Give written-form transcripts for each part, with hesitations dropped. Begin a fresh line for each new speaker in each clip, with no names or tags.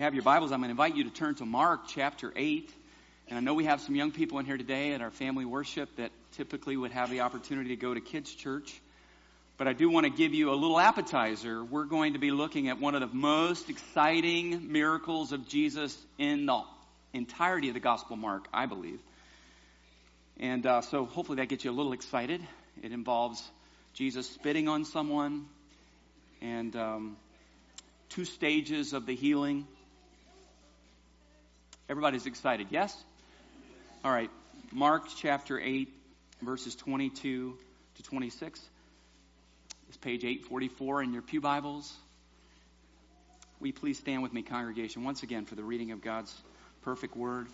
have your Bibles, I'm going to invite you to turn to Mark chapter 8. And I know we have some young people in here today at our family worship that typically would have the opportunity to go to kids' church. But I do want to give you a little appetizer. We're going to be looking at one of the most exciting miracles of Jesus in the entirety of the Gospel of Mark, I believe. And so hopefully that gets you a little excited. It involves Jesus spitting on someone and two stages of the healing. Everybody's excited, yes? All right, Mark chapter 8, verses 22 to 26. It's page 844 in your pew Bibles. Will you please stand with me, congregation, once again for the reading of God's perfect word.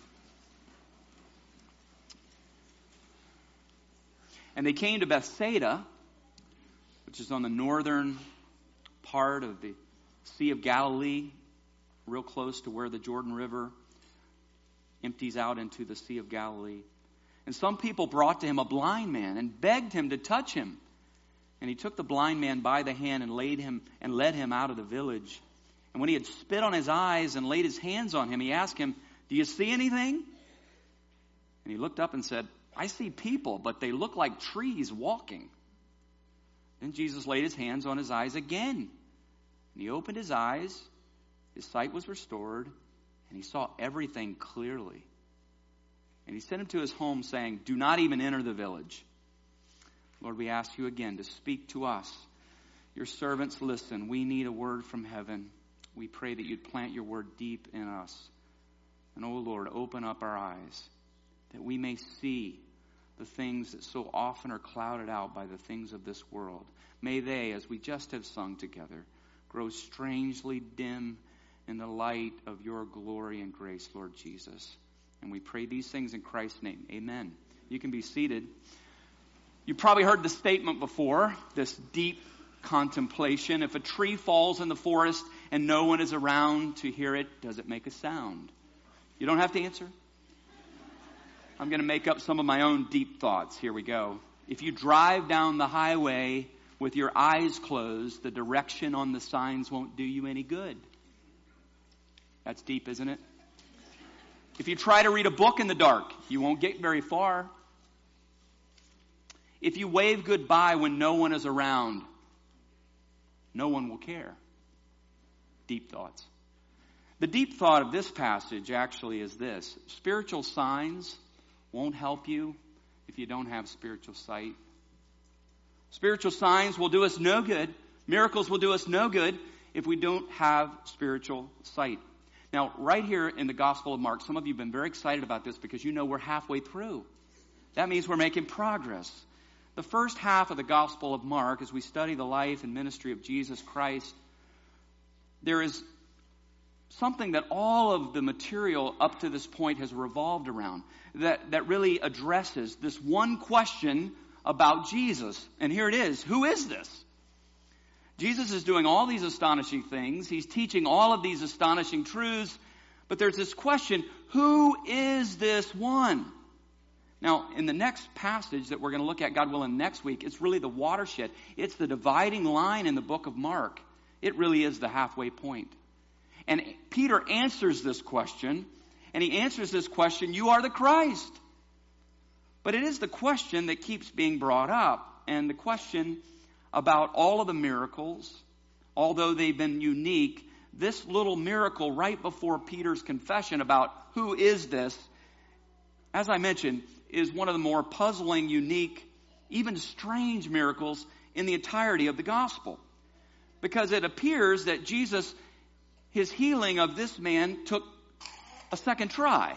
And they came to Bethsaida, which is on the northern part of the Sea of Galilee, real close to where the Jordan River empties out into the Sea of Galilee. And some people brought to him a blind man and begged him to touch him. And he took the blind man by the hand and led him out of the village. And when he had spit on his eyes and laid his hands on him, he asked him, "Do you see anything?" And he looked up and said, "I see people, but they look like trees walking." Then Jesus laid his hands on his eyes again. And he opened his eyes, his sight was restored, and he saw everything clearly. And he sent him to his home saying, "Do not even enter the village." Lord, we ask you again to speak to us. Your servants listen. We need a word from heaven. We pray that you'd plant your word deep in us. And oh Lord, open up our eyes that we may see the things that so often are clouded out by the things of this world. May they, as we just have sung together, grow strangely dim in the light of your glory and grace, Lord Jesus. And we pray these things in Christ's name. Amen. You can be seated. You probably heard the statement before, this deep contemplation. If a tree falls in the forest and no one is around to hear it, does it make a sound? You don't have to answer. I'm going to make up some of my own deep thoughts. Here we go. If you drive down the highway with your eyes closed, the direction on the signs won't do you any good. That's deep, isn't it? If you try to read a book in the dark, you won't get very far. If you wave goodbye when no one is around, no one will care. Deep thoughts. The deep thought of this passage actually is this: spiritual signs won't help you if you don't have spiritual sight. Spiritual signs will do us no good. Miracles will do us no good if we don't have spiritual sight. Now, right here in the Gospel of Mark, some of you have been very excited about this because you know we're halfway through. That means we're making progress. The first half of the Gospel of Mark, as we study the life and ministry of Jesus Christ, there is something that all of the material up to this point has revolved around that really addresses this one question about Jesus. And here it is. Who is this? Jesus is doing all these astonishing things. He's teaching all of these astonishing truths. But there's this question, who is this one? Now, in the next passage that we're going to look at, God willing, next week, it's really the watershed. It's the dividing line in the book of Mark. It really is the halfway point. And Peter answers this question, and he answers this question, you are the Christ. But it is the question that keeps being brought up, and the question about all of the miracles, although they've been unique, this little miracle right before Peter's confession about who is this, as I mentioned, is one of the more puzzling, unique, even strange miracles in the entirety of the gospel. Because it appears that Jesus, his healing of this man took a second try.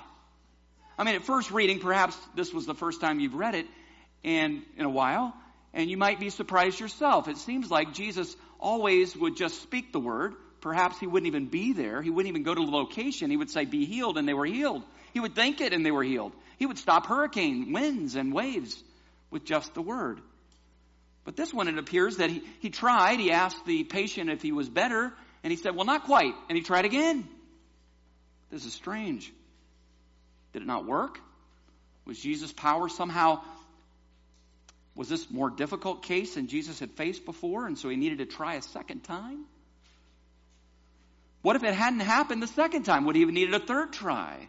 I mean, at first reading, perhaps this was the first time you've read it and in a while, and you might be surprised yourself. It seems like Jesus always would just speak the word. Perhaps he wouldn't even be there. He wouldn't even go to the location. He would say, be healed, and they were healed. He would think it, and they were healed. He would stop hurricane winds and waves with just the word. But this one, it appears that he tried. He asked the patient if he was better, and he said, well, not quite. And he tried again. This is strange. Did it not work? Was Jesus' power somehow, was this more difficult case than Jesus had faced before, and so he needed to try a second time? What if it hadn't happened the second time? Would he have needed a third try?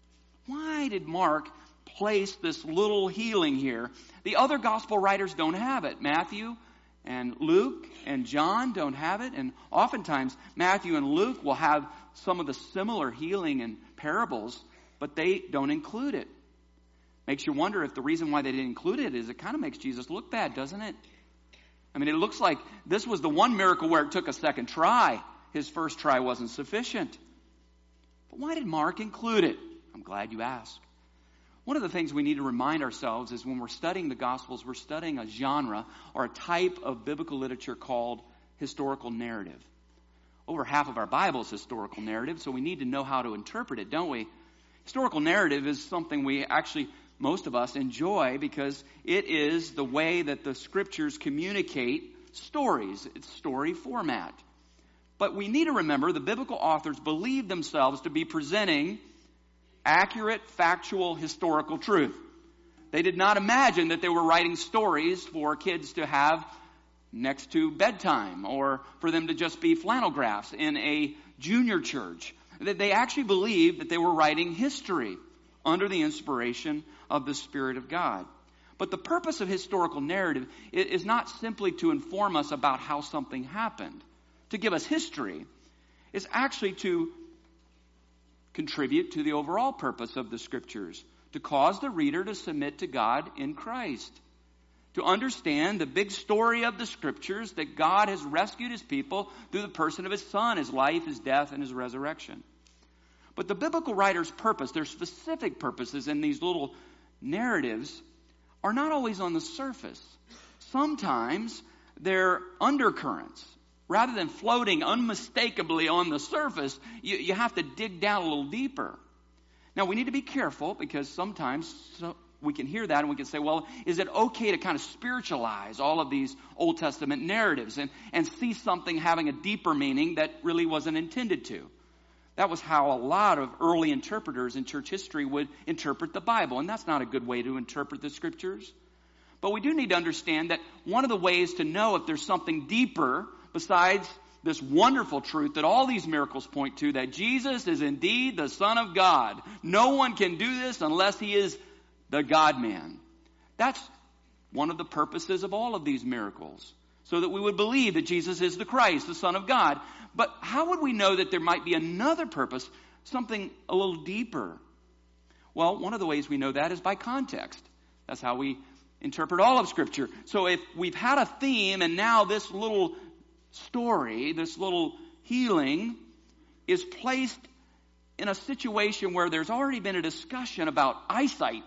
Why did Mark place this little healing here? The other gospel writers don't have it. Matthew and Luke and John don't have it. And oftentimes Matthew and Luke will have some of the similar healing and parables, but they don't include it. Makes you wonder if the reason why they didn't include it is it kind of makes Jesus look bad, doesn't it? I mean, it looks like this was the one miracle where it took a second try. His first try wasn't sufficient. But why did Mark include it? I'm glad you asked. One of the things we need to remind ourselves is when we're studying the Gospels, we're studying a genre or a type of biblical literature called historical narrative. Over half of our Bible is historical narrative, so we need to know how to interpret it, don't we? Historical narrative is something we actually, most of us, enjoy because it is the way that the Scriptures communicate stories. It's story format. But we need to remember the biblical authors believed themselves to be presenting accurate, factual, historical truth. They did not imagine that they were writing stories for kids to have next to bedtime or for them to just be flannel graphs in a junior church. They actually believed that they were writing history under the inspiration of the Spirit of God. But the purpose of historical narrative is not simply to inform us about how something happened, to give us history. It's actually to contribute to the overall purpose of the Scriptures, to cause the reader to submit to God in Christ, to understand the big story of the Scriptures that God has rescued His people through the person of His Son, His life, His death, and His resurrection. But the biblical writer's purpose, their specific purposes in these little narratives, are not always on the surface. Sometimes they're undercurrents. Rather than floating unmistakably on the surface, you have to dig down a little deeper. Now, we need to be careful because sometimes we can hear that and we can say, well, is it okay to kind of spiritualize all of these Old Testament narratives and see something having a deeper meaning that really wasn't intended to? That was how a lot of early interpreters in church history would interpret the Bible, and that's not a good way to interpret the Scriptures. But we do need to understand that one of the ways to know if there's something deeper besides this wonderful truth that all these miracles point to, that Jesus is indeed the Son of God. No one can do this unless He is the God-man. That's one of the purposes of all of these miracles, so that we would believe that Jesus is the Christ, the Son of God. But how would we know that there might be another purpose, something a little deeper? Well, one of the ways we know that is by context. That's how we interpret all of Scripture. So if we've had a theme and now this little story, this little healing, is placed in a situation where there's already been a discussion about eyesight,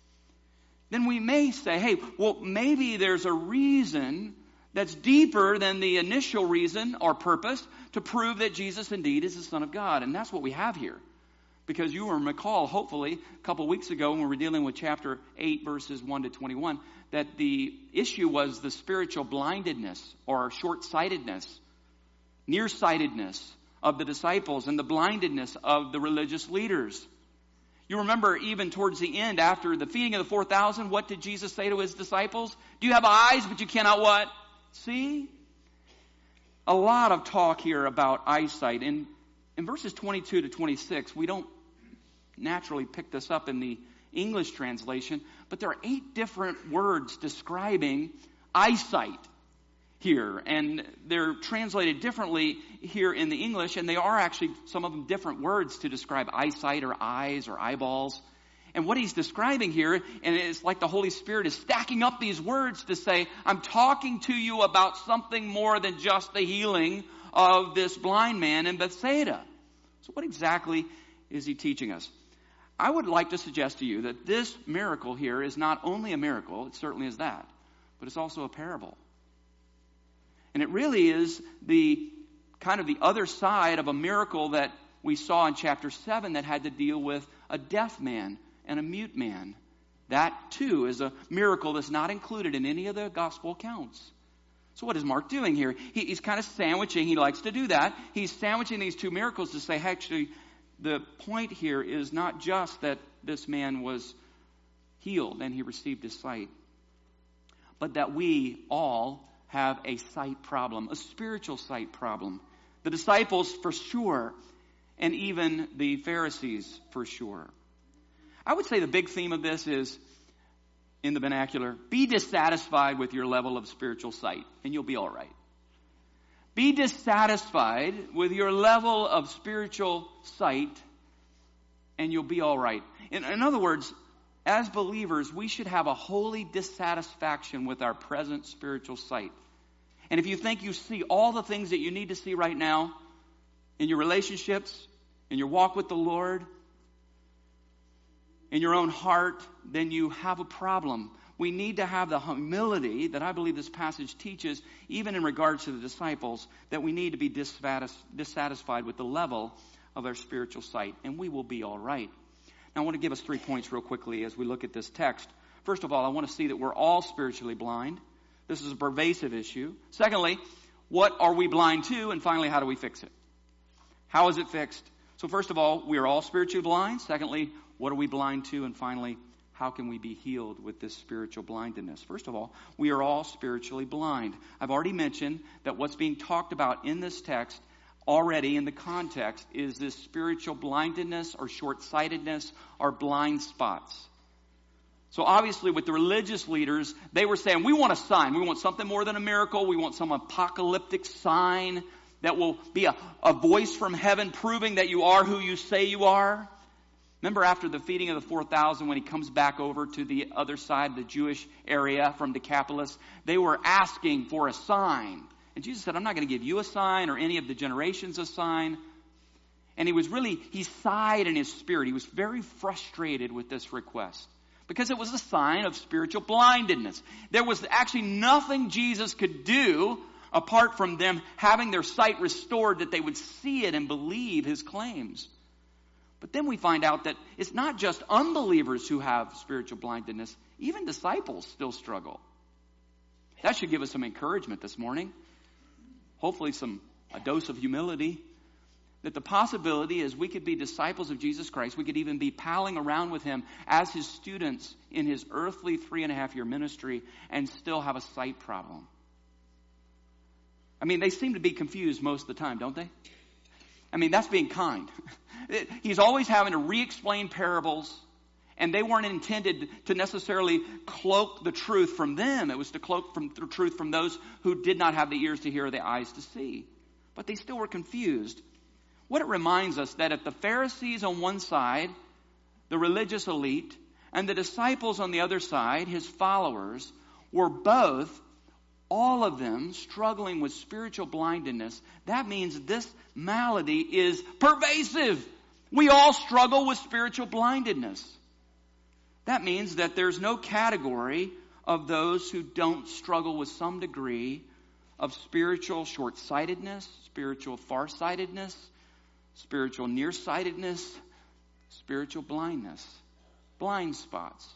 then we may say, hey, well, maybe there's a reason that's deeper than the initial reason or purpose to prove that Jesus indeed is the Son of God. And that's what we have here. Because you will recall, hopefully, a couple weeks ago when we were dealing with chapter 8, verses 1 to 21, that the issue was the spiritual blindedness or short-sightedness, nearsightedness of the disciples and the blindedness of the religious leaders. You remember even towards the end, after the feeding of the 4,000, what did Jesus say to His disciples? Do you have eyes, but you cannot what? See? A lot of talk here about eyesight. In verses 22 to 26, we don't naturally pick this up in the English translation, but there are 8 different words describing eyesight here, and they're translated differently here in the English, and they are actually some of them different words to describe eyesight or eyes or eyeballs. And what he's describing here, and it's like the Holy Spirit is stacking up these words to say, I'm talking to you about something more than just the healing of this blind man in Bethsaida. So what exactly is he teaching us? I would like to suggest to you that this miracle here is not only a miracle, it certainly is that, but it's also a parable. And it really is the kind of the other side of a miracle that we saw in chapter 7 that had to deal with a deaf man and a mute man. That too is a miracle that's not included in any of the gospel accounts. So what is Mark doing here? He's kind of sandwiching. He likes to do that. He's sandwiching these two miracles to say, actually, the point here is not just that this man was healed and he received his sight, but that we all have a sight problem, a spiritual sight problem. The disciples for sure, and even the Pharisees for sure. I would say the big theme of this is, in the vernacular, be dissatisfied with your level of spiritual sight, and you'll be all right. Be dissatisfied with your level of spiritual sight, and you'll be all right. In other words, as believers, we should have a holy dissatisfaction with our present spiritual sight. And if you think you see all the things that you need to see right now in your relationships, in your walk with the Lord, in your own heart, then you have a problem. We need to have the humility that I believe this passage teaches, even in regards to the disciples, that we need to be dissatisfied with the level of our spiritual sight, and we will be all right. Now, I want to give us 3 points real quickly as we look at this text. First of all, I want to see that we're all spiritually blind. This is a pervasive issue. Secondly, what are we blind to? And finally, how do we fix it? How is it fixed? So first of all, we are all spiritually blind. Secondly, what are we blind to? And finally, how can we be healed with this spiritual blindness? First of all, we are all spiritually blind. I've already mentioned that what's being talked about in this text already in the context is this spiritual blindness or short-sightedness or blind spots. So obviously with the religious leaders, they were saying, we want a sign. We want something more than a miracle. We want some apocalyptic sign that will be a voice from heaven proving that you are who you say you are. Remember after the feeding of the 4,000 when he comes back over to the other side, the Jewish area from Decapolis, they were asking for a sign. And Jesus said, I'm not going to give you a sign or any of the generations a sign. And he sighed in his spirit. He was very frustrated with this request because it was a sign of spiritual blindness. There was actually nothing Jesus could do apart from them having their sight restored that they would see it and believe his claims. But then we find out that it's not just unbelievers who have spiritual blindness. Even disciples still struggle. That should give us some encouragement this morning. Hopefully a dose of humility. That the possibility is we could be disciples of Jesus Christ. We could even be palling around with him as his students in his earthly 3.5-year ministry and still have a sight problem. I mean, they seem to be confused most of the time, don't they? I mean, that's being kind. He's always having to re-explain parables, and they weren't intended to necessarily cloak the truth from them. It was to cloak the truth from those who did not have the ears to hear or the eyes to see. But they still were confused. What it reminds us that if the Pharisees on one side, the religious elite, and the disciples on the other side, his followers, were both, all of them, struggling with spiritual blindness, that means this malady is pervasive. We all struggle with spiritual blindness. That means that there's no category of those who don't struggle with some degree of spiritual short-sightedness, spiritual farsightedness, spiritual nearsightedness, spiritual blindness, blind spots.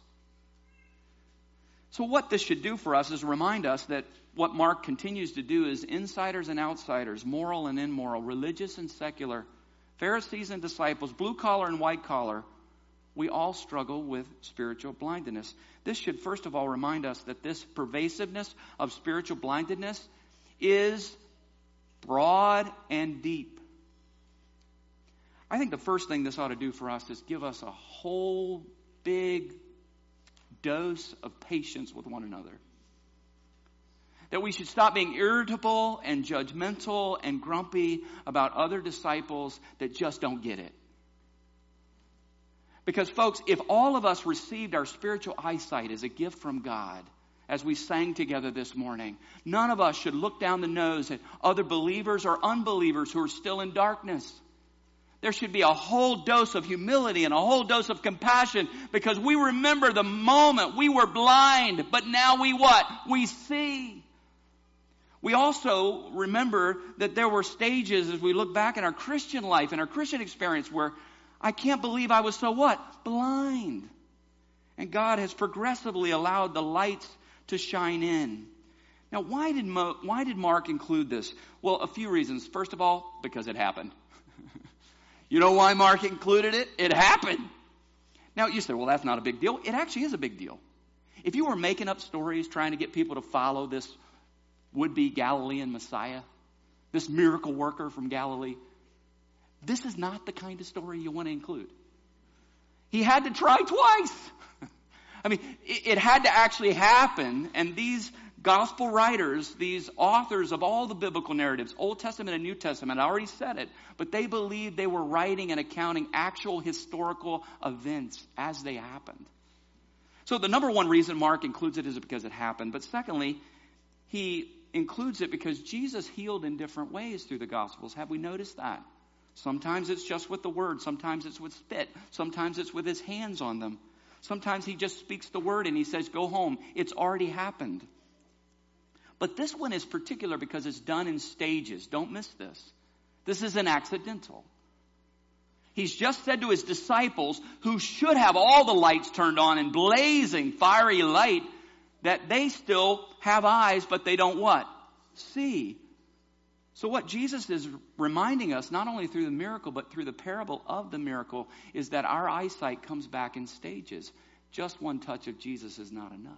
So what this should do for us is remind us that what Mark continues to do is insiders and outsiders, moral and immoral, religious and secular, Pharisees and disciples, blue collar and white collar, we all struggle with spiritual blindness. This should first of all remind us that this pervasiveness of spiritual blindness is broad and deep. I think the first thing this ought to do for us is give us a whole big dose of patience with one another. That we should stop being irritable and judgmental and grumpy about other disciples that just don't get it. Because folks, if all of us received our spiritual eyesight as a gift from God, as we sang together this morning, none of us should look down the nose at other believers or unbelievers who are still in darkness. There should be a whole dose of humility and a whole dose of compassion because we remember the moment we were blind, but now we what? We see. We also remember that there were stages as we look back in our Christian life and our Christian experience where I can't believe I was so what? Blind. And God has progressively allowed the lights to shine in. Now, why did Mark include this? Well, a few reasons. First of all, because it happened. You know why Mark included it? It happened. Now, you say, well, that's not a big deal. It actually is a big deal. If you were making up stories trying to get people to follow this would-be Galilean Messiah, this miracle worker from Galilee. This is not the kind of story you want to include. He had to try twice. I mean, it had to actually happen, and these gospel writers, these authors of all the biblical narratives, Old Testament and New Testament, I already said it, but they believed they were writing and accounting actual historical events as they happened. So the number one reason Mark includes it is because it happened. But secondly, he includes it because Jesus healed in different ways through the Gospels. Have we noticed that? Sometimes it's just with the word. Sometimes it's with spit. Sometimes it's with his hands on them. Sometimes he just speaks the word and he says, go home. It's already happened. But this one is particular because it's done in stages. Don't miss this. This isn't accidental. He's just said to his disciples, who should have all the lights turned on in blazing, fiery light, that they still have eyes, but they don't what? See. So what Jesus is reminding us, not only through the miracle, but through the parable of the miracle, is that our eyesight comes back in stages. Just one touch of Jesus is not enough.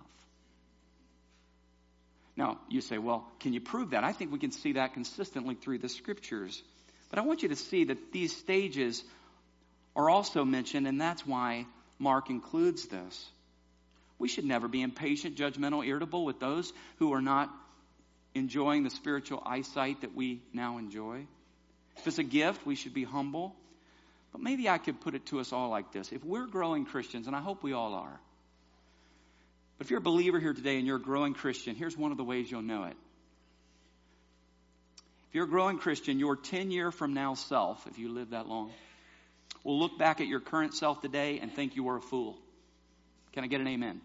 Now, you say, well, can you prove that? I think we can see that consistently through the scriptures. But I want you to see that these stages are also mentioned, and that's why Mark includes this. We should never be impatient, judgmental, irritable with those who are not enjoying the spiritual eyesight that we now enjoy. If it's a gift, we should be humble. But maybe I could put it to us all like this. If we're growing Christians, and I hope we all are, but if you're a believer here today and you're a growing Christian, here's one of the ways you'll know it. If you're a growing Christian, your 10-year from now self, if you live that long, will look back at your current self today and think you were a fool. Can I get an amen?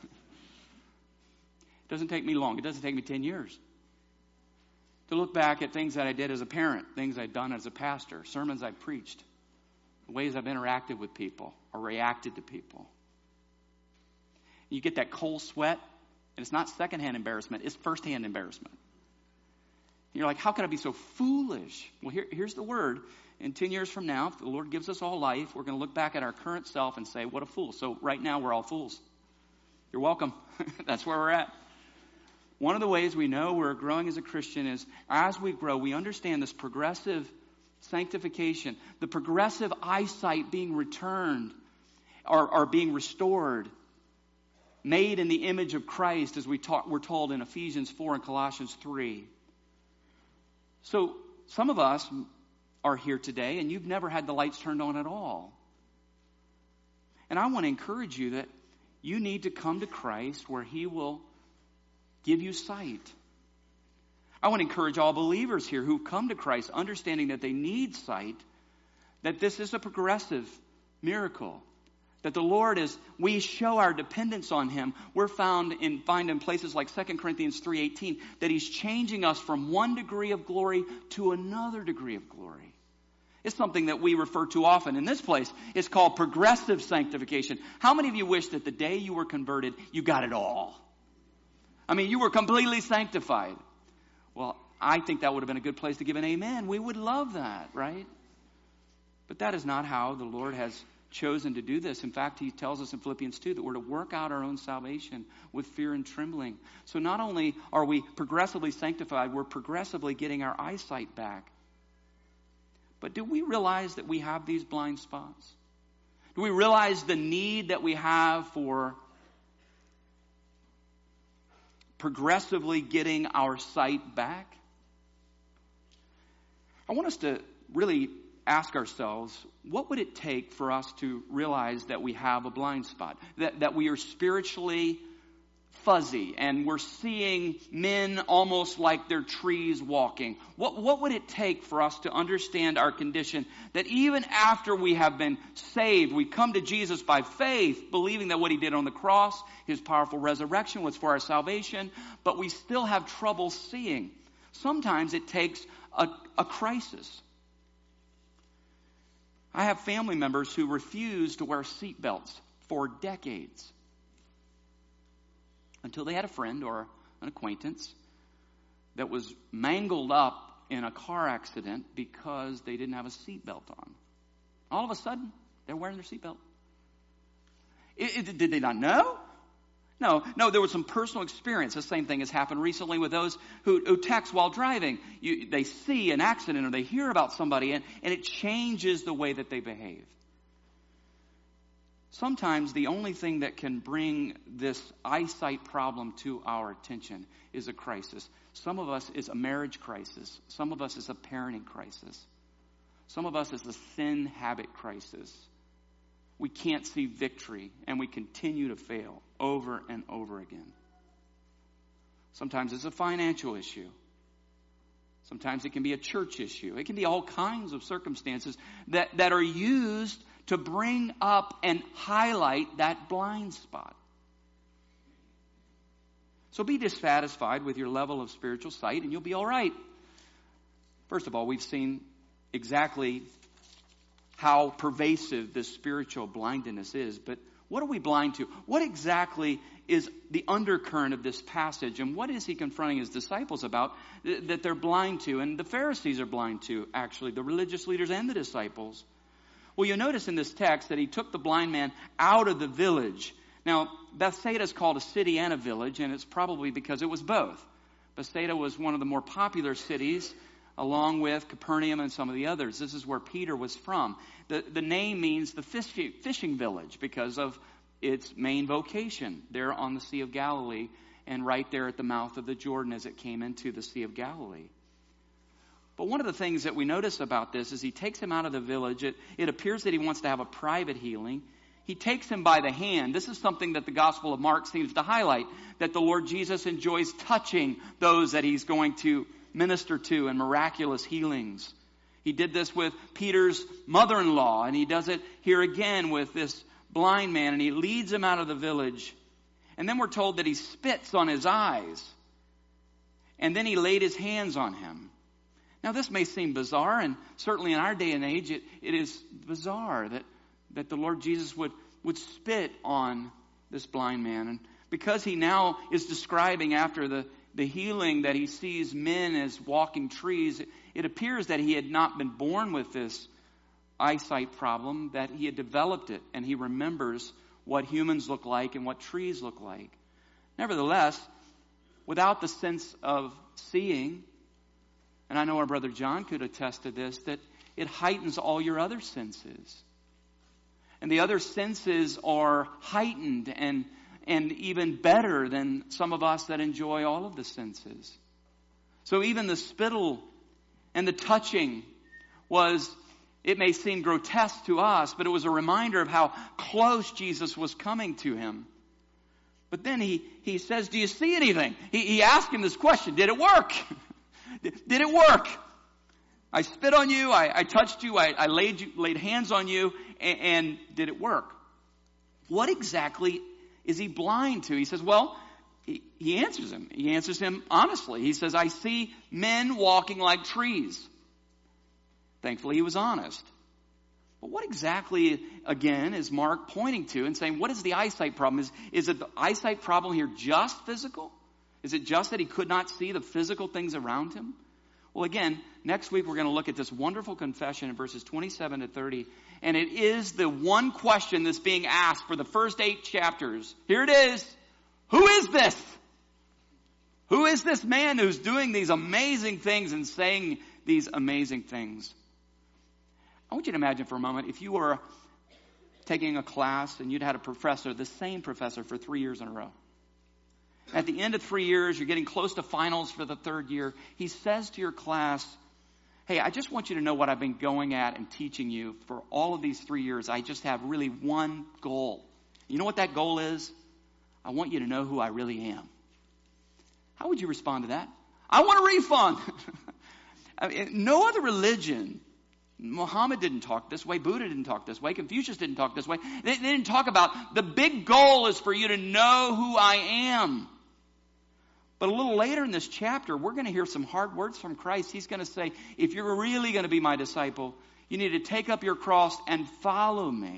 It doesn't take me long. It doesn't take me 10 years to look back at things that I did as a parent, things I'd done as a pastor, sermons I preached, the ways I've interacted with people or reacted to people. You get that cold sweat, and it's not secondhand embarrassment, it's firsthand embarrassment. And you're like, how can I be so foolish? Well, here's the word. In 10 years from now, if the Lord gives us all life, we're going to look back at our current self and say, what a fool. So right now, we're all fools. You're welcome. That's where we're at. One of the ways we know we're growing as a Christian is as we grow, we understand this progressive sanctification, the progressive eyesight being returned or being restored, made in the image of Christ, as we're told in Ephesians 4 and Colossians 3. So some of us are here today and you've never had the lights turned on at all. And I want to encourage you that you need to come to Christ where he will give you sight. I want to encourage all believers here who come to Christ understanding that they need sight, that this is a progressive miracle. That the Lord is, we show our dependence on him. We're find in places like 2 Corinthians 3:18 that he's changing us from one degree of glory to another degree of glory. It's something that we refer to often in this place. It's called progressive sanctification. How many of you wish that the day you were converted, you got it all? I mean, you were completely sanctified. Well, I think that would have been a good place to give an amen. We would love that, right? But that is not how the Lord has chosen to do this. In fact, he tells us in Philippians 2 that we're to work out our own salvation with fear and trembling. So not only are we progressively sanctified, we're progressively getting our eyesight back. But do we realize that we have these blind spots? Do we realize the need that we have for progressively getting our sight back? I want us to really ask ourselves, what would it take for us to realize that we have a blind spot? That we are spiritually fuzzy and we're seeing men almost like they're trees walking. What would it take for us to understand our condition? That even after we have been saved, we come to Jesus by faith, believing that what he did on the cross, his powerful resurrection was for our salvation, but we still have trouble seeing. Sometimes it takes a crisis. I have family members who refuse to wear seatbelts for decades until they had a friend or an acquaintance that was mangled up in a car accident because they didn't have a seatbelt on. All of a sudden, they're wearing their seatbelt. Did they not know? No, there was some personal experience. The same thing has happened recently with those who text while driving. They see an accident or they hear about somebody and it changes the way that they behave. Sometimes the only thing that can bring this eyesight problem to our attention is a crisis. Some of us is a marriage crisis. Some of us is a parenting crisis. Some of us is a sin habit crisis. We can't see victory, and we continue to fail over and over again. Sometimes it's a financial issue. Sometimes it can be a church issue. It can be all kinds of circumstances that are used to bring up and highlight that blind spot. So be dissatisfied with your level of spiritual sight, and you'll be all right. First of all, we've seen exactly how pervasive this spiritual blindness is. But what are we blind to? What exactly is the undercurrent of this passage? And what is he confronting his disciples about that they're blind to? And the Pharisees are blind to, actually, the religious leaders and the disciples. Well, you'll notice in this text that he took the blind man out of the village. Now, Bethsaida is called a city and a village, and it's probably because it was both. Bethsaida was one of the more popular cities, along with Capernaum and some of the others. This is where Peter was from. The name means the fishing village because of its main vocation there on the Sea of Galilee and right there at the mouth of the Jordan as it came into the Sea of Galilee. But one of the things that we notice about this is he takes him out of the village. It appears that he wants to have a private healing. He takes him by the hand. This is something that the Gospel of Mark seems to highlight, that the Lord Jesus enjoys touching those that he's going to minister to and miraculous healings. He did this with Peter's mother-in-law, and he does it here again with this blind man, and he leads him out of the village. And then we're told that he spits on his eyes, and then he laid his hands on him. Now this may seem bizarre, and certainly in our day and age it is bizarre that the Lord Jesus would spit on this blind man. And because he now is describing after the healing that he sees men as walking trees, it appears that he had not been born with this eyesight problem, that he had developed it, and he remembers what humans look like and what trees look like. Nevertheless, without the sense of seeing, and I know our brother John could attest to this, that it heightens all your other senses. And the other senses are heightened and even better than some of us that enjoy all of the senses. So even the spittle and the touching it may seem grotesque to us, but it was a reminder of how close Jesus was coming to him. But then he says, do you see anything? He asked him this question, did it work? Did it work? I spit on you, I touched you, I laid hands on you, and did it work? What exactly is he blind to? He says, well, he answers him. He answers him honestly. He says, I see men walking like trees. Thankfully, he was honest. But what exactly, again, is Mark pointing to and saying, what is the eyesight problem? Is the eyesight problem here just physical? Is it just that he could not see the physical things around him? Well, again, next week we're going to look at this wonderful confession in verses 27 to 30. And it is the one question that's being asked for the first 8 chapters. Here it is. Who is this? Who is this man who's doing these amazing things and saying these amazing things? I want you to imagine for a moment if you were taking a class and you'd had a professor, the same professor, for 3 years in a row. At the end of 3 years, you're getting close to finals for the 3rd year. He says to your class, hey, I just want you to know what I've been going at and teaching you for all of these 3 years. I just have really one goal. You know what that goal is? I want you to know who I really am. How would you respond to that? I want a refund. I mean, no other religion, Muhammad didn't talk this way, Buddha didn't talk this way, Confucius didn't talk this way. They didn't talk about the big goal is for you to know who I am. But a little later in this chapter, we're going to hear some hard words from Christ. He's going to say, if you're really going to be my disciple, you need to take up your cross and follow me.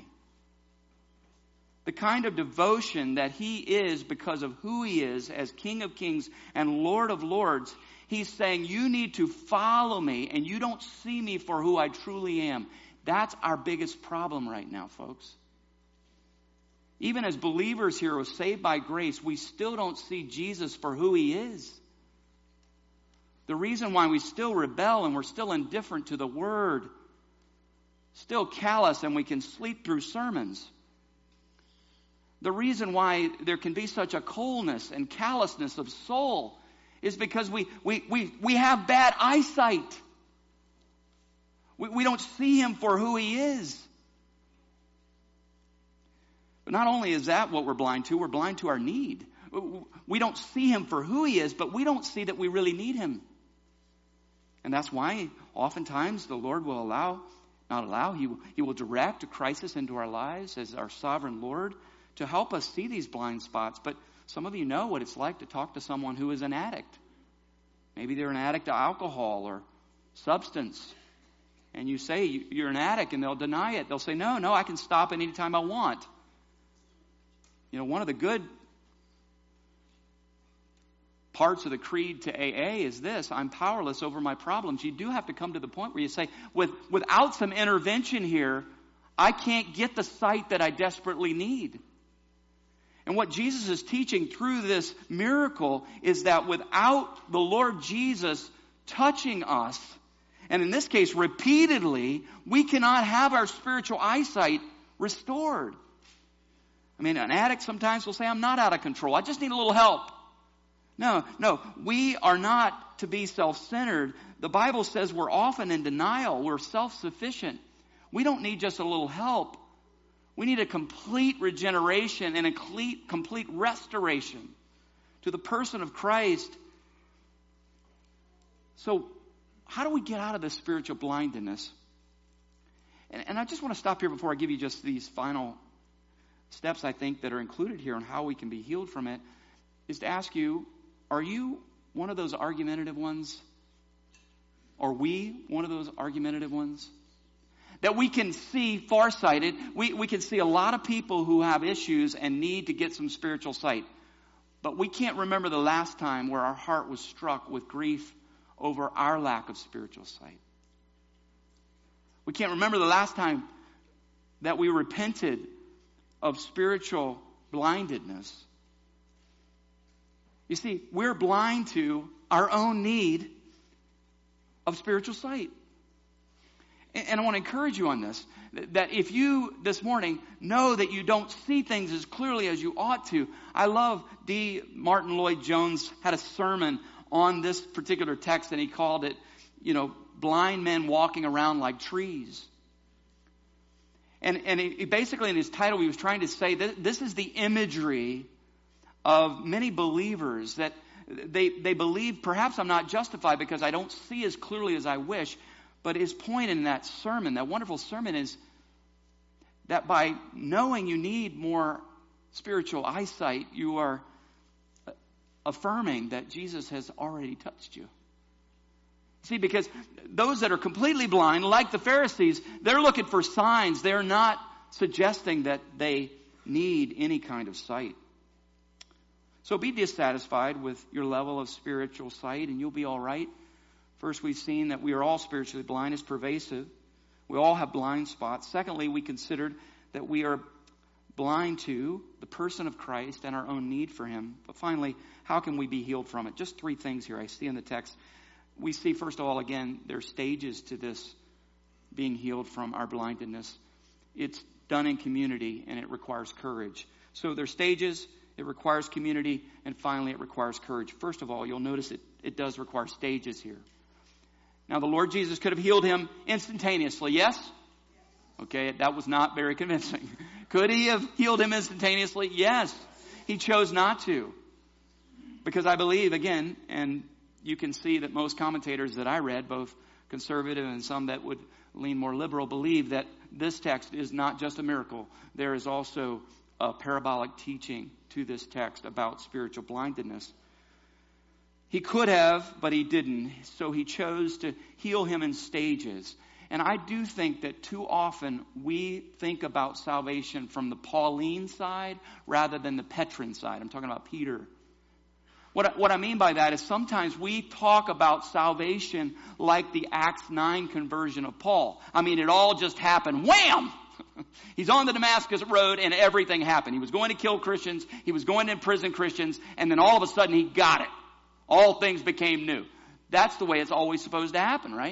The kind of devotion that he is because of who he is as King of Kings and Lord of Lords, he's saying you need to follow me and you don't see me for who I truly am. That's our biggest problem right now, folks. Even as believers here who are saved by grace, we still don't see Jesus for who he is. The reason why we still rebel and we're still indifferent to the word, still callous and we can sleep through sermons. The reason why there can be such a coldness and callousness of soul is because we have bad eyesight. We don't see him for who he is. But not only is that what we're blind to our need. We don't see him for who he is, but we don't see that we really need him. And that's why oftentimes the Lord will he will direct a crisis into our lives as our sovereign Lord to help us see these blind spots. But some of you know what it's like to talk to someone who is an addict. Maybe they're an addict to alcohol or substance. And you say you're an addict and they'll deny it. They'll say, no, I can stop any time I want. You know, one of the good parts of the creed to AA is this: I'm powerless over my problems. You do have to come to the point where you say, without some intervention here, I can't get the sight that I desperately need. And what Jesus is teaching through this miracle is that without the Lord Jesus touching us, and in this case repeatedly, we cannot have our spiritual eyesight restored. I mean, an addict sometimes will say, I'm not out of control. I just need a little help. No, we are not to be self-centered. The Bible says we're often in denial. We're self-sufficient. We don't need just a little help. We need a complete regeneration and a complete restoration to the person of Christ. So, how do we get out of this spiritual blindness? And I just want to stop here before I give you just these final steps, I think, that are included here on how we can be healed from it, is to ask you, are you one of those argumentative ones? Are we one of those argumentative ones? That we can see farsighted. We can see a lot of people who have issues and need to get some spiritual sight. But we can't remember the last time where our heart was struck with grief over our lack of spiritual sight. We can't remember the last time that we repented of spiritual blindedness. You see, we're blind to our own need of spiritual sight. And I want to encourage you on this, that if you this morning know that you don't see things as clearly as you ought to. I love D. Martin Lloyd-Jones had a sermon on this particular text, and he called it, blind men walking around like trees. And he basically in his title, he was trying to say that this is the imagery of many believers, that they believe perhaps I'm not justified because I don't see as clearly as I wish. But his point in that sermon, that wonderful sermon, is that by knowing you need more spiritual eyesight, you are affirming that Jesus has already touched you. See, because those that are completely blind, like the Pharisees, they're looking for signs. They're not suggesting that they need any kind of sight. So be dissatisfied with your level of spiritual sight and you'll be all right. First, we've seen that we are all spiritually blind. It's pervasive. We all have blind spots. Secondly, we considered that we are blind to the person of Christ and our own need for him. But finally, how can we be healed from it? Just three things here I see in the text. We see, first of all, again, there are stages to this being healed from our blindness. It's done in community, and it requires courage. So there are stages, it requires community, and finally it requires courage. First of all, you'll notice it does require stages here. Now, the Lord Jesus could have healed him instantaneously, yes? Okay, that was not very convincing. Could he have healed him instantaneously? Yes. He chose not to. Because I believe, again, and you can see that most commentators that I read, both conservative and some that would lean more liberal, believe that this text is not just a miracle. There is also a parabolic teaching to this text about spiritual blindness. He could have, but he didn't. So he chose to heal him in stages. And I do think that too often we think about salvation from the Pauline side rather than the Petrine side. I'm talking about Peter. What I mean by that is sometimes we talk about salvation like the Acts 9 conversion of Paul. I mean, it all just happened. Wham! He's on the Damascus road and everything happened. He was going to kill Christians. He was going to imprison Christians. And then all of a sudden he got it. All things became new. That's the way it's always supposed to happen, right?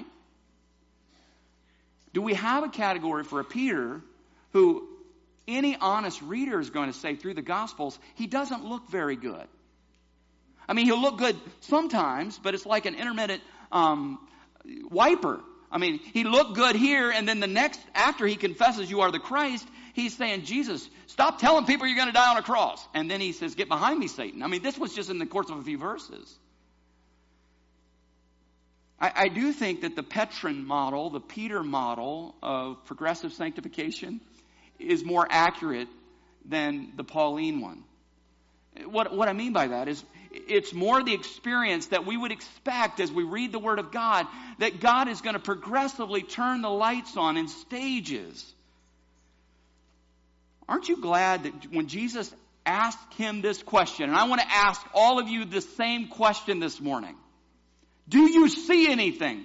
Do we have a category for a Peter who any honest reader is going to say through the Gospels, he doesn't look very good? I mean, he'll look good sometimes, but it's like an intermittent wiper. I mean, he looked good here, and then the next, after he confesses you are the Christ, he's saying, Jesus, stop telling people you're going to die on a cross. And then he says, get behind me, Satan. I mean, this was just in the course of a few verses. I do think that the Petrin model, the Peter model of progressive sanctification is more accurate than the Pauline one. What I mean by that is it's more the experience that we would expect as we read the Word of God, that God is going to progressively turn the lights on in stages. Aren't you glad that when Jesus asked him this question, and I want to ask all of you the same question this morning. Do you see anything?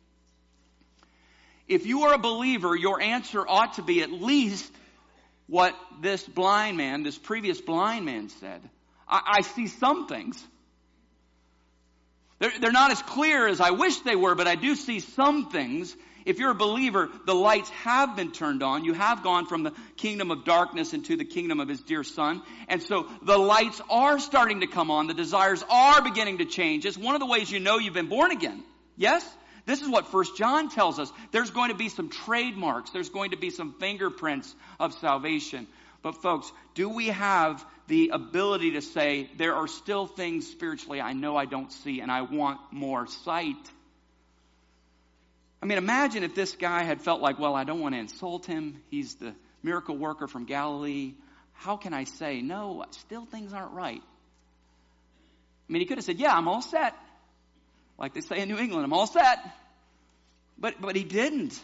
If you are a believer, your answer ought to be at least what this blind man, this previous blind man said. I see some things. They're not as clear as I wish they were, but I do see some things. If you're a believer, the lights have been turned on. You have gone from the kingdom of darkness into the kingdom of his dear Son. And so the lights are starting to come on. The desires are beginning to change. It's one of the ways you know you've been born again. Yes? This is what 1 John tells us. There's going to be some trademarks. There's going to be some fingerprints of salvation. But folks, do we have the ability to say, there are still things spiritually I know I don't see, and I want more sight? I mean, imagine if this guy had felt like, well, I don't want to insult him. He's the miracle worker from Galilee. How can I say, no, still things aren't right? I mean, he could have said, yeah, I'm all set. Like they say in New England, I'm all set. But he didn't.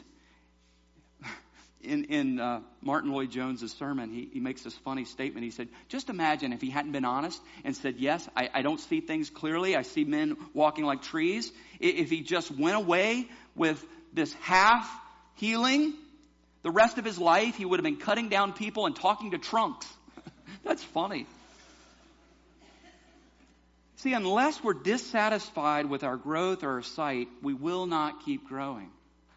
In Martin Lloyd-Jones' sermon, he makes this funny statement. He said, just imagine if he hadn't been honest and said, yes, I don't see things clearly. I see men walking like trees. If he just went away with this half healing, the rest of his life, he would have been cutting down people and talking to trunks. That's funny. See, unless we're dissatisfied with our growth or our sight, we will not keep growing.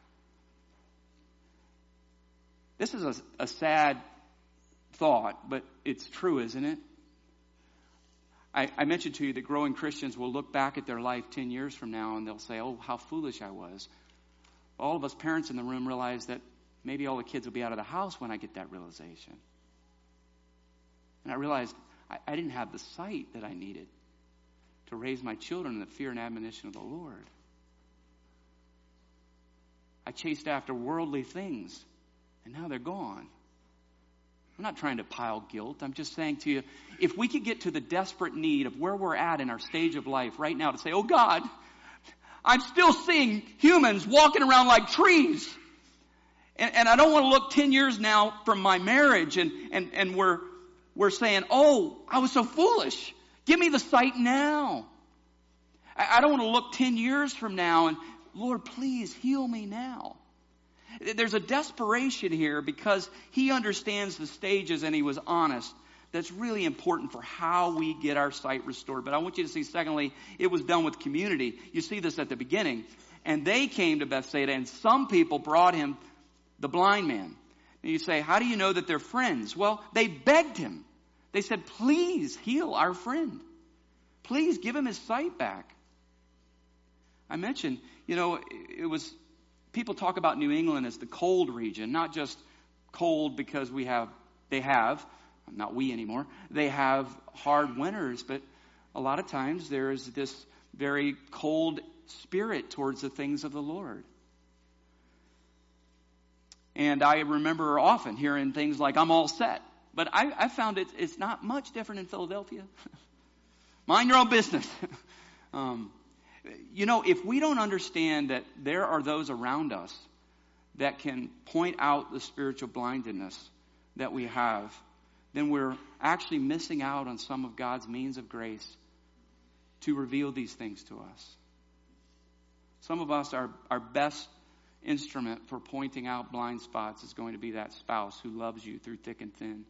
This is a sad thought, but it's true, isn't it? I mentioned to you that growing Christians will look back at their life 10 years from now and they'll say, oh, how foolish I was. All of us parents in the room realize that maybe all the kids will be out of the house when I get that realization. And I realized I didn't have the sight that I needed to raise my children in the fear and admonition of the Lord. I chased after worldly things, and now they're gone. I'm not trying to pile guilt. I'm just saying to you, if we could get to the desperate need of where we're at in our stage of life right now to say, oh God, I'm still seeing humans walking around like trees. And I don't want to look 10 years now from my marriage and we're saying, oh, I was so foolish. Give me the sight now. I don't want to look 10 years from now and, Lord, please heal me now. There's a desperation here because he understands the stages and he was honest. That's really important for how we get our sight restored. But I want you to see, secondly, it was done with community. You see this at the beginning. And they came to Bethsaida, and some people brought him the blind man. And you say, how do you know that they're friends? Well, they begged him. They said, please heal our friend. Please give him his sight back. I mentioned, it was, people talk about New England as the cold region, not just cold because they have, not we anymore, they have hard winters, but a lot of times there is this very cold spirit towards the things of the Lord. And I remember often hearing things like, I'm all set. But I found it's not much different in Philadelphia. Mind your own business. If we don't understand that there are those around us that can point out the spiritual blindness that we have, then we're actually missing out on some of God's means of grace to reveal these things to us. Some of us, our best instrument for pointing out blind spots is going to be that spouse who loves you through thick and thin.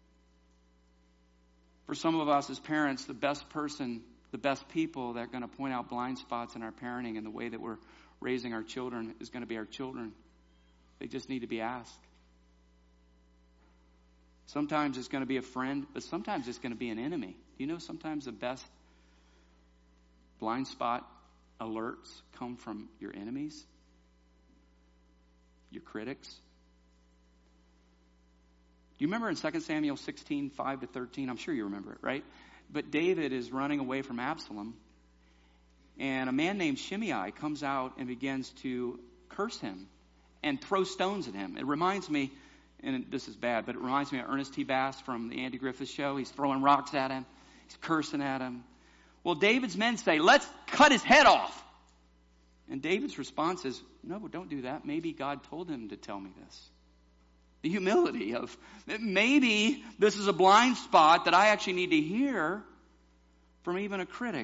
For some of us as parents, the best people that are going to point out blind spots in our parenting and the way that we're raising our children is going to be our children. They just need to be asked. Sometimes it's going to be a friend, but sometimes it's going to be an enemy. Do you know sometimes the best blind spot alerts come from your enemies? Your critics? Do you remember in 2 Samuel 16, 5-13? I'm sure you remember it, right? But David is running away from Absalom, and a man named Shimei comes out and begins to curse him and throw stones at him. It reminds me, and this is bad, but it reminds me of Ernest T. Bass from the Andy Griffith Show. He's throwing rocks at him. He's cursing at him. Well, David's men say, let's cut his head off. And David's response is, no, don't do that. Maybe God told him to tell me this. The humility of, maybe this is a blind spot that I actually need to hear from even a critic.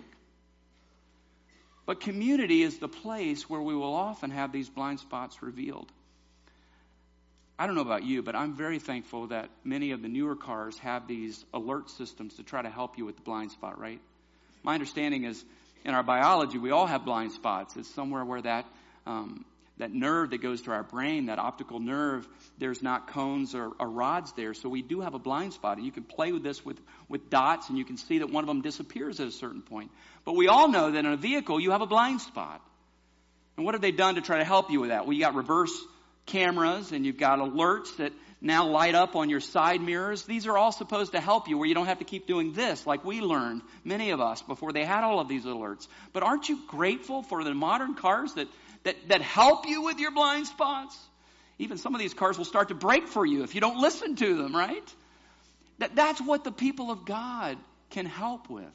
But community is the place where we will often have these blind spots revealed. I don't know about you, but I'm very thankful that many of the newer cars have these alert systems to try to help you with the blind spot, right? My understanding is in our biology, we all have blind spots. It's somewhere where that nerve that goes to our brain, that optical nerve, there's not cones or rods there. So we do have a blind spot. And you can play with this with dots, and you can see that one of them disappears at a certain point. But we all know that in a vehicle, you have a blind spot. And what have they done to try to help you with that? Well, you got reverse cameras, and you've got alerts that now light up on your side mirrors. These are all supposed to help you where you don't have to keep doing this like we learned, many of us, before they had all of these alerts. But aren't you grateful for the modern cars that help you with your blind spots? Even some of these cars will start to brake for you if you don't listen to them, right? That's what the people of God can help with.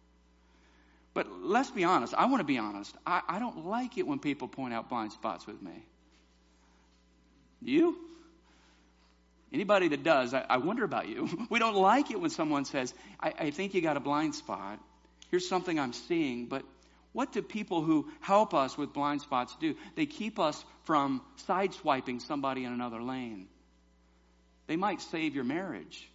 But let's be honest. I want to be honest. I don't like it when people point out blind spots with me. Do you? Anybody that does, I wonder about you. We don't like it when someone says, I think you got a blind spot. Here's something I'm seeing. But what do people who help us with blind spots do? They keep us from sideswiping somebody in another lane. They might save your marriage.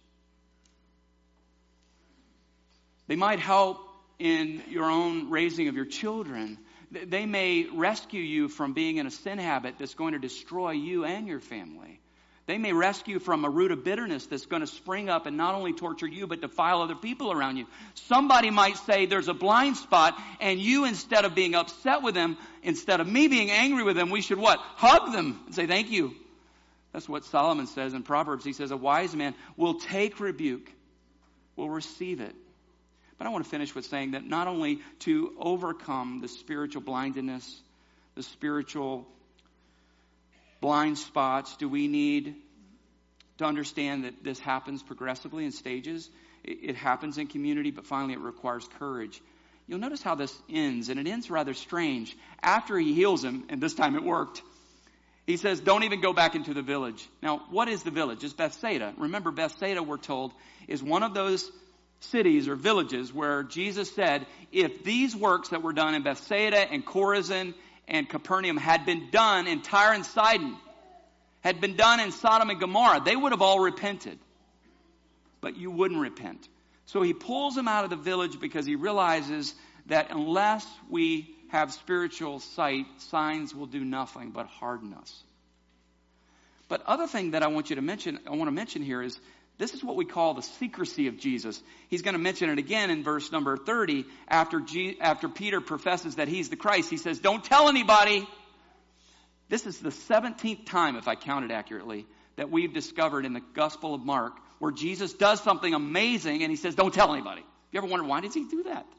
They might help in your own raising of your children. They may rescue you from being in a sin habit that's going to destroy you and your family. They may rescue from a root of bitterness that's going to spring up and not only torture you, but defile other people around you. Somebody might say there's a blind spot, and you, instead of being upset with them, instead of me being angry with them, we should what? Hug them and say thank you. That's what Solomon says in Proverbs. He says a wise man will take rebuke, will receive it. But I want to finish with saying that not only to overcome the spiritual blindness, the spiritual blind spots, do we need to understand that this happens progressively in stages. It happens in community, but finally it requires courage. You'll notice how this ends, and it ends rather strange. After he heals him, and this time it worked, he says, don't even go back into the village. Now, what is the village? It's Bethsaida. Remember, Bethsaida, we're told, is one of those cities or villages where Jesus said, if these works that were done in Bethsaida and Chorazin and Capernaum had been done in Tyre and Sidon, had been done in Sodom and Gomorrah, they would have all repented. But you wouldn't repent. So he pulls them out of the village because he realizes that unless we have spiritual sight, signs will do nothing but harden us. But other thing that I want to mention here is this is what we call the secrecy of Jesus. He's going to mention it again in verse number 30 after Peter professes that he's the Christ. He says, don't tell anybody. This is the 17th time, if I counted accurately, that we've discovered in the Gospel of Mark where Jesus does something amazing and he says, don't tell anybody. You ever wonder why does he do that?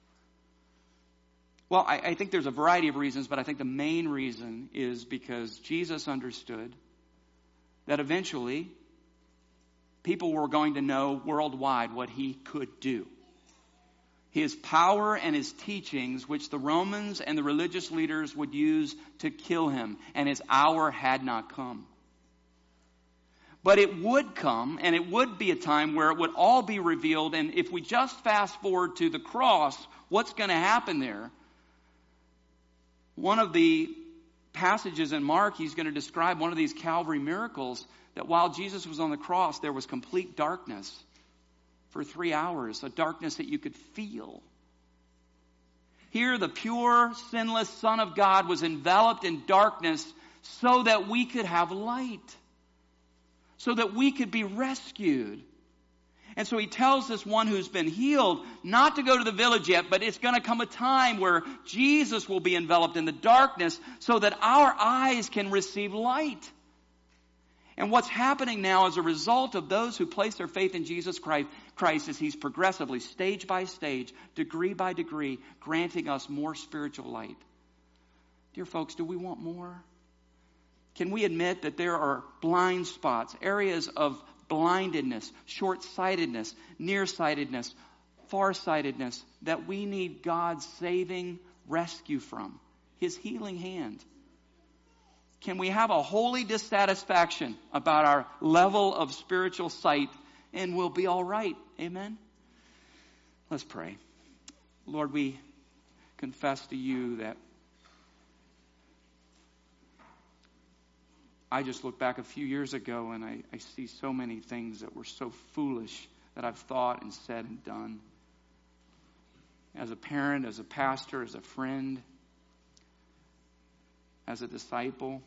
Well, I think there's a variety of reasons, but I think the main reason is because Jesus understood that eventually people were going to know worldwide what he could do. His power and his teachings, which the Romans and the religious leaders would use to kill him, and his hour had not come. But it would come, and it would be a time where it would all be revealed, and if we just fast forward to the cross, what's going to happen there? One of the passages in Mark, he's going to describe one of these Calvary miracles, that while Jesus was on the cross, there was complete darkness for 3 hours, a darkness that you could feel. Here, the pure, sinless Son of God was enveloped in darkness so that we could have light, so that we could be rescued. And so he tells this one who's been healed not to go to the village yet, but it's going to come a time where Jesus will be enveloped in the darkness so that our eyes can receive light. And what's happening now as a result of those who place their faith in Jesus Christ is he's progressively, stage by stage, degree by degree, granting us more spiritual light. Dear folks, do we want more? Can we admit that there are blind spots, areas of blindedness, short-sightedness, nearsightedness, farsightedness that we need God's saving rescue from, his healing hand? Can we have a holy dissatisfaction about our level of spiritual sight and we'll be all right? Amen? Let's pray. Lord, we confess to you that I just look back a few years ago and I see so many things that were so foolish that I've thought and said and done. As a parent, as a pastor, as a friend, as a disciple.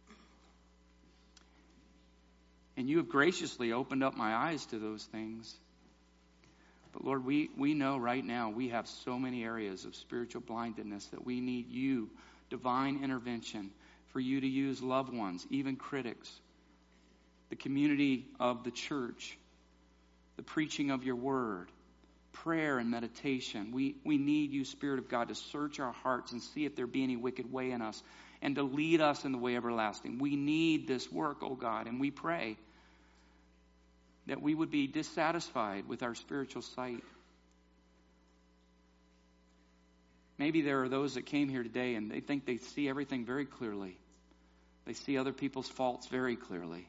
And you have graciously opened up my eyes to those things. But Lord, we know right now we have so many areas of spiritual blindness that we need you, divine intervention, for you to use loved ones, even critics, the community of the church, the preaching of your word, prayer and meditation. We need you, Spirit of God, to search our hearts and see if there be any wicked way in us and to lead us in the way everlasting. We need this work, oh God, and we pray that we would be dissatisfied with our spiritual sight. Maybe there are those that came here today and they think they see everything very clearly. They see other people's faults very clearly.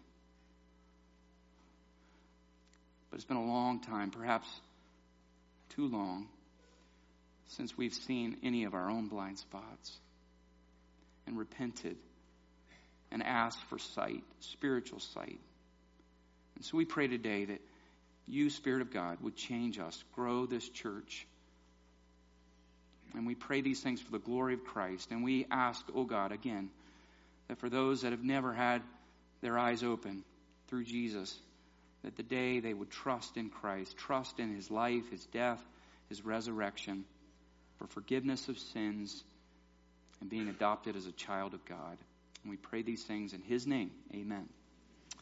But it's been a long time, perhaps too long, since we've seen any of our own blind spots and repented and asked for sight, spiritual sight. And so we pray today that you, Spirit of God, would change us, grow this church. And we pray these things for the glory of Christ. And we ask, oh God, again, that for those that have never had their eyes open through Jesus, that the day they would trust in Christ, trust in his life, his death, his resurrection, for forgiveness of sins and being adopted as a child of God. And we pray these things in his name. Amen.